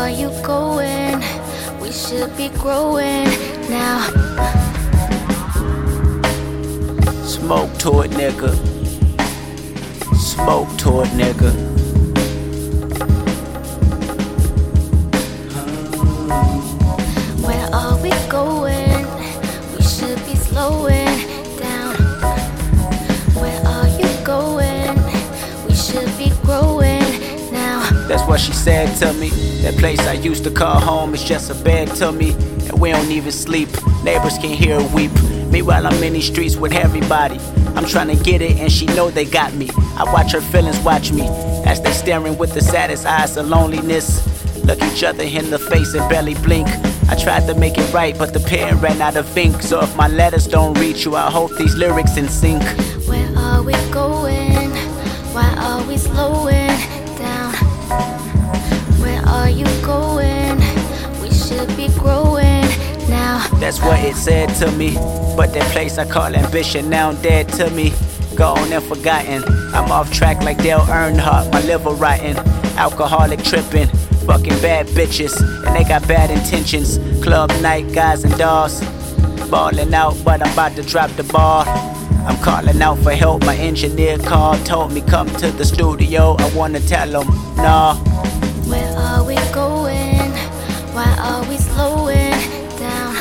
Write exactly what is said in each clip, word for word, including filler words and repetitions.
are you going? We should be growing now. Smoke to it, nigga. Smoke to it, nigga. Where are we going? We should be slowing down. Where are you going? We should be growing now. That's what she said to me. That place I used to call home is just a bed to me. And we don't even sleep. Neighbors can hear her weep. Meanwhile, I'm in these streets with everybody. I'm trying to get it and she know they got me. I watch her feelings watch me as they staring with the saddest eyes of loneliness. Look each other in the face and barely blink. I tried to make it right, but the pen ran out of ink. So if my letters don't reach you, I hope these lyrics in sync. Where are we going? Why are we slowing down? Where are you going? We should be growing now. That's what it said to me. But that place I call ambition now dead to me. Gone and forgotten. I'm off track like Dale Earnhardt. My liver rotten. Alcoholic tripping. Fucking bad bitches. And they got bad intentions. Club night, guys and dolls. Balling out, but I'm about to drop the ball. I'm calling out for help. My engineer called, told me come to the studio. I wanna tell him, nah. Where are we going? Why are we slowing down?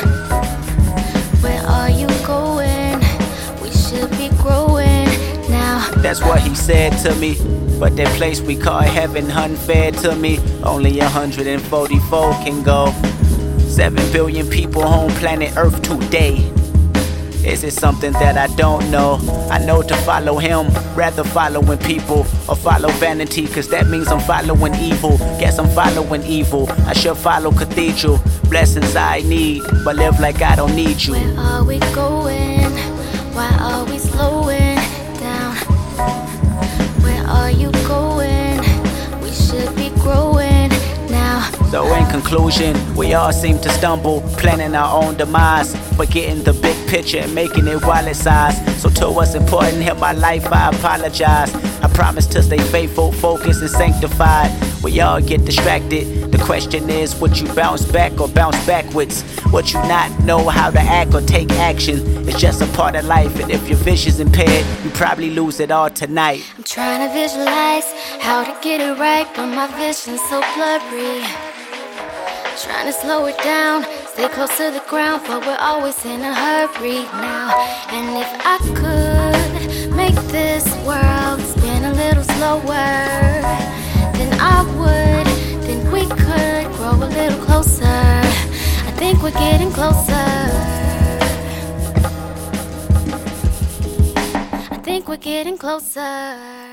Where are you going? We should be growing now. That's what he said to me. But that place we call heaven unfair to me. Only one hundred forty-four can go. Seven billion people on planet Earth today. Is it something that I don't know? I know to follow him, rather following people or follow vanity, cause that means I'm following evil. Guess I'm following evil. I should follow cathedral. Blessings I need, but live like I don't need you. Where are we going? Why are we slowing down? Where are you going? We should be growing now. So in conclusion, we all seem to stumble, planning our own demise, forgetting the big picture and making it wallet size. So to what's important in my life, I apologize. I promise to stay faithful, focused, and sanctified. We all get distracted. The question is, would you bounce back or bounce backwards? Would you not know how to act or take action? It's just a part of life, and if your vision's impaired, you probably lose it all tonight. I'm trying to visualize how to get it right, but my vision's so blurry. Trying to slow it down, stay close to the ground, but we're always in a hurry now. And if I could make this world spin a little slower, then I would, then we could grow a little closer. I think we're getting closer. I think we're getting closer.